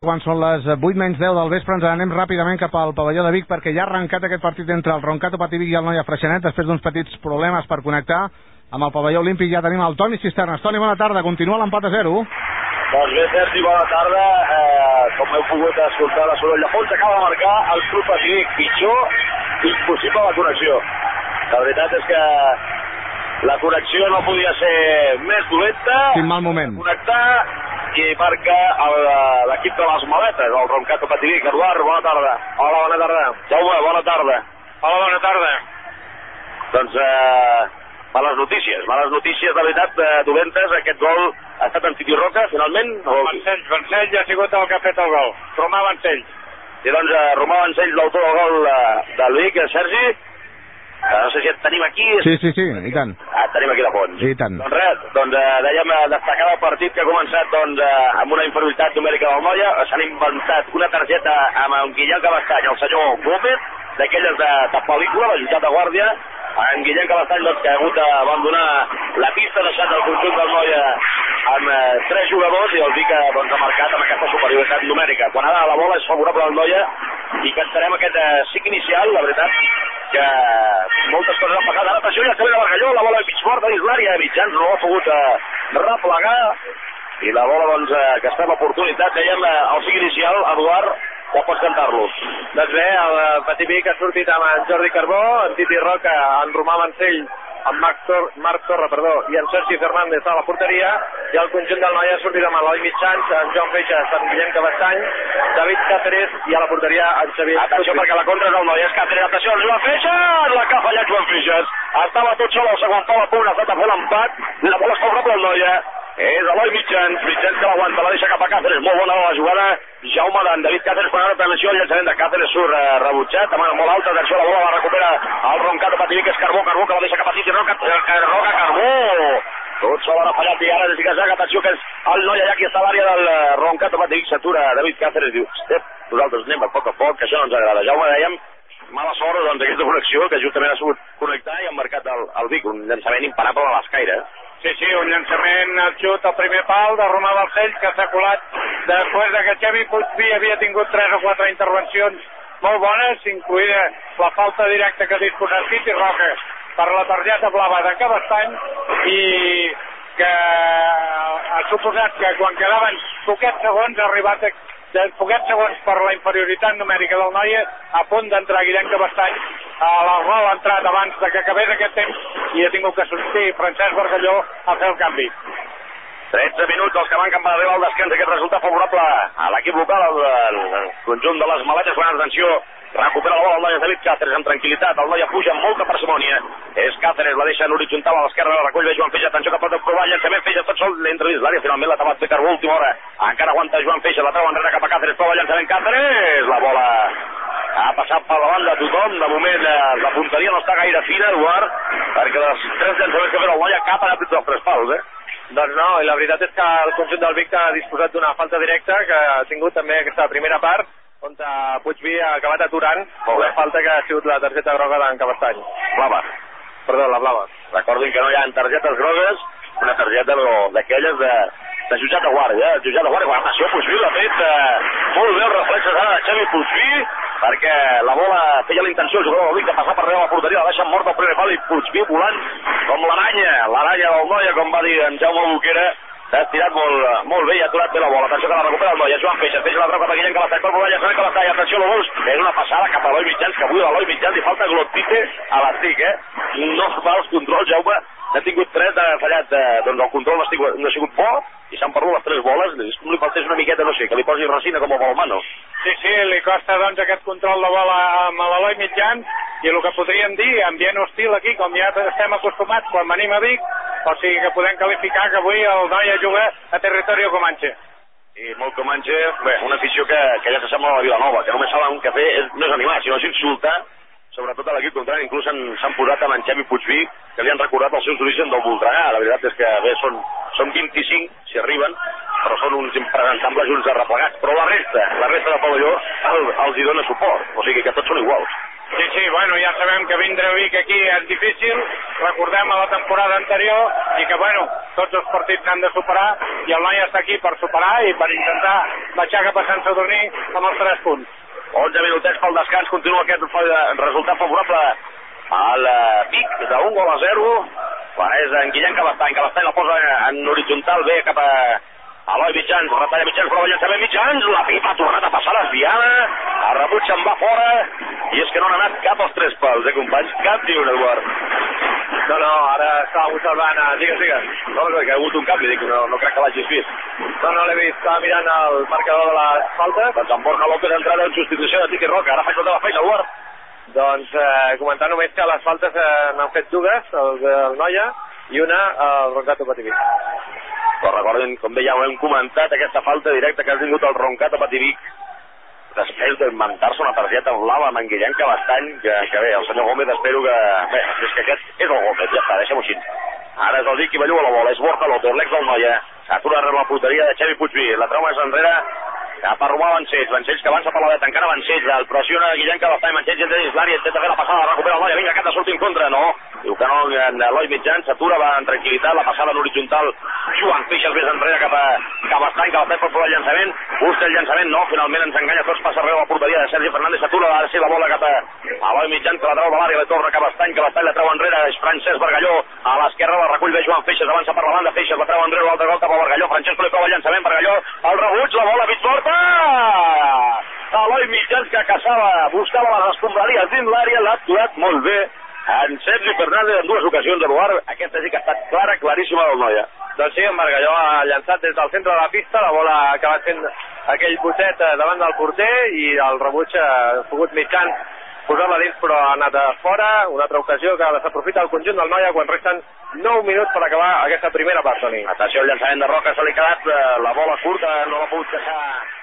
Quan són les 8:10 del vespre ens anem ràpidament cap al pavelló de Vic perquè ja ha arrencat aquest partit entre el Roncato Pativic i el Noia Freixenet després d'uns petits problemes per connectar amb el pavelló olímpic. Ja tenim el Toni Cisternes. Toni, bona tarda. Continua l'empat a 0. Doncs bé, Sergi, bona tarda. Com heu pogut escoltar la soroll de fons, acaba de marcar el Club Pativic. Pitjor impossible la connexió. La veritat és que la connexió no podia ser més dolenta. Quin mal moment. Connectar i marca l'equip de les maletes, el Roncato Pativic. Eduard, bona tarda. Hola, bona tarda. Jaume, bona tarda. Hola, bona tarda. Doncs males notícies, de veritat, dolentes. Aquest gol ha estat en Titi Roca, finalment? Vancells ha sigut el que ha fet el gol. Romà Vancells. I doncs Romà Vancells, l'autor del gol del Vic, Sergi. No sé si et tenim aquí. Sí, i tant. Et tenim aquí a fons. I tant. Doncs res, dèiem destacar el partit que ha començat amb una inferioritat numèrica del Noia. S'han inventat una targeta amb en Guillem Cabestany, el senyor Gómez, d'aquelles de pel·lícula, la jutjat de guàrdia. En Guillem Cabestany, que ha hagut d'abandonar la pista, deixant el conjunt del Noia amb 3 jugadors, i el Vic ha marcat amb aquesta superioritat numèrica. Quan ara la bola és favorable al Noia i que estarem aquest cic inicial, la veritat que moltes coses han passat. Ara atenció, ja està bé de Bargalló, la bola mig forta dins l'àrea de mitjans, no ha pogut replegar, i la bola que està en l'oportunitat, dèiem el cic inicial. Eduard, ja pots cantar-lo. Doncs bé, el Pativic ha sortit amb en Jordi Carbó, en Titi Roca, en Romà Mancell, en Marc Torra, i en Sergi Fernández a la porteria, i el conjunt del Noia ha sortit amb l'Eloi Mitjans, en Joan Feixas, en Guillem Cabestany, David Cáceres, i a la porteria en Xavier. Atenció, perquè la contra és el Noia, és Cáceres, atenció, el Joan Feixas, la que ha fallat Joan Feixas. Estava tot sol al segon pal, a punt, ha estat a fer l'empat, la bola és favorable al Noia. És Eloi Mitjans que l'aguanta, la deixa cap a Cáceres, molt bona la jugada. Jaume d'en David Cáceres per ara prevenció, el llançament de Cáceres surt rebutjat, demana molt alta, atenció, la bola la recupera el Roncato Pativic, que és Carbó, que la deixa cap a Titi Roca, Carbó. Tot sol ha fallat i ara des que atenció, que és el Noia, ja aquí està l'àrea del Roncato Pativic, s'atura David Cáceres, diu, nosaltres anem a poc, que això no ens agrada. Jaume, dèiem, mala sort, aquesta connexió, que justament ha sabut connectar i ha marcat el Vic, un llançament imparable a l'escaire. Sí, un llançament al xut al primer pal de Romà Vancells, que s'ha colat després que Xavi Puigví havia tingut 3 o 4 intervencions molt bones, incloïda la falta directa que ha disposat Titi Roca per la targeta blava de Cabestany, i que ha suposat que quan quedaven poquets segons ha arribat poquets segons per la inferioritat numèrica del Noia, a punt d'entrar Guillem Cabestany. El gol ha entrat abans que acabés aquest temps i ha tingut que sortir Francesc Bargalló a fer el canvi. 13 minuts els que manquen per arribar al descans. Aquest resultat favorable a l'equip local, el conjunt de les maletes. Bona atenció, recupera la bola el Noia David Cáceres amb tranquil·litat. El Noia puja amb molta parsimònia. És Cáceres, la deixa en horitzontal a l'esquerra, la recull de Joan Feixas. Atenció que pot provar el llançament. Feixas tot sol, l'entra dins l'àrea. Finalment l'ha tapat de Carbó, última hora. Encara aguanta Joan Feixas, la treu enrere cap a Cáceres. Prova el llançament Cáceres. La bola ha passat per davant de tothom. De moment la punteria no està gaire fina, Eduard, perquè les 3 llançaments que ha fet el Noia cap han aprit els 3 pals, Doncs no, i la veritat és que el conjunt del Vic ha disposat d'una falta directa que ha tingut també aquesta primera part, on Puigví ha acabat aturant la falta que ha sigut la targeta groga d'en Cabestany. Blava. Perdó, la blava. Recordin que no hi ha targetes grogues, una targeta d'aquelles de jutjat de guàrdia. El jutjat de guàrdia, atenció, Puigví l'ha fet molt bé, els reflexes ara de Xavi Puigví, perquè la bola feia la intenció, el jugador del Vic, de passar per darrere la porteria, la deixa mort al primer pal, i Puigví volant com l'aranya del Noia, com va dir en Jaume Boquera. S'ha estirat molt bé i ha aturat bé la bola. Atenció que la recupera el Noia, Joan Feixas la troca per Guillem Cabestany, per volar llançament Cabestany. Atenció, l'Obols, és una passada cap a l'Eloi Mitjans, que avui l'Eloi Mitjans li falta glotite a l'estic, No fa els controls, Jaume, n'ha tingut 3, ha fallat, doncs el control no ha sigut bo, i s'han perdut les 3 boles, és com li faltés una miqueta, no sé, que li posi resina com a Balmano. Sí, li costa doncs aquest control de bola amb l'Eloi Mitjans, i el que podríem dir, ambient hostil aquí, com ja estem acostumats quan venim a Vic, o sigui que podem qualificar que avui el Noia juga a territori Comanche. I molt Comanche, bé, una afició que ja s'assembla a la Vilanova, que només saben que fer no és animar, sinó és insultar, sobretot a l'equip contrari. Inclús s'han posat amb en Xavi Puigví, que li han recordat els seus orígens del Voltregà. La veritat és que bé, són 25, si arriben, però són uns impresentables junts arreplegats. Però la resta del pavelló els hi dona suport, o sigui que tots són iguals. Sí, bueno, ja sabem que vindre a Vic aquí és difícil, recordem a la temporada anterior i que, bueno, tots els partits s'han de superar i el Noia està aquí per superar i per intentar baixar cap a Sant Sadurní amb els 3 punts. 11 minutets pel descans, continua aquest resultat favorable al Vic d'un 1-0. És en Guillem Cabestany la posa en horitzontal bé cap a Eloi Mitjans, retalla Mitjans, prova llançament Mitjans, la pipa ha tornat a passar lesbiana, el rebuig se'n va fora, i és que no han anat cap als 3 pals, companys, cap ni un, Eduard. No, ara estava observant, digues. No, que ha hagut un canvi, dic, no crec que l'hagis vist. No l'he vist, estava mirant el marcador de les faltes. Doncs en Borja López ha entrat en substitució de Tiki Roca, ara fa tota la feina, Eduard. Doncs comentar només que les faltes n'han fet 2, el Noia, i una el Roncato Pativic. Però recordin, com bé ja ho hem comentat, aquesta falta directa que ha tingut el Roncato Pativic després d'inventar-se una targeta blava amb en Guillem Cabestany, que bé, el senyor Gómez espero que... Bé, és que aquest és el Gómez, ja està, deixem-ho així. Ara és el Vic qui belluga la bola, és Borja López, l'ex del Noia, s'atura rere la porteria de Xavi Puigví, la trau més enrere cap a Romà Vancells que avança per la dreta, encara Vancells, el pressiona Guillem Cabestany, Vancells entra dins l'àrea, intenta fer la passada, recupera el Noia, vinga, aquest de surt en contra, no, diu que no, Eloi Mitjans s'atura, va en tranquil·litat, la passada en horitzontal, Joan Feixes més enrere cap a Cabestany per provar el llançament, busca el llançament, no, finalment ens enganya tots, passa arreu la porteria de Sergi Fernández, s'atura, ara sí la bola cap a Eloi Mitjans, que la trau de l'àrea, la torna Cabestany la trau enrere, és Francesc Bargalló, a l'esquerra la recull bé Joan Feixes, avança per la banda, Feixes la trau enrere, l'altre gol cap a Bargalló, Francesc li prova el llançament, Bargalló, el rebuig, la bola, mig porta! Eloi Mitjans que buscava les escombraries dins l'àrea, l'ha aturat molt bé en Sergi Fernández en 2 ocasions, Eduard. Aquesta sí que ha estat claríssima del Noia. Doncs sí, en Bargalló ha llançat des del centre de la pista, la bola ha acabat fent aquell botet davant del porter i el rebuig ha pogut Mitjans posar-la dins però ha anat a fora, una altra ocasió que desaprofita el conjunt del Noia quan resten 9 minuts per acabar aquesta primera part, Toni. Atenció al llançament de Roca, se li ha quedat la bola curta, no l'ha pogut deixar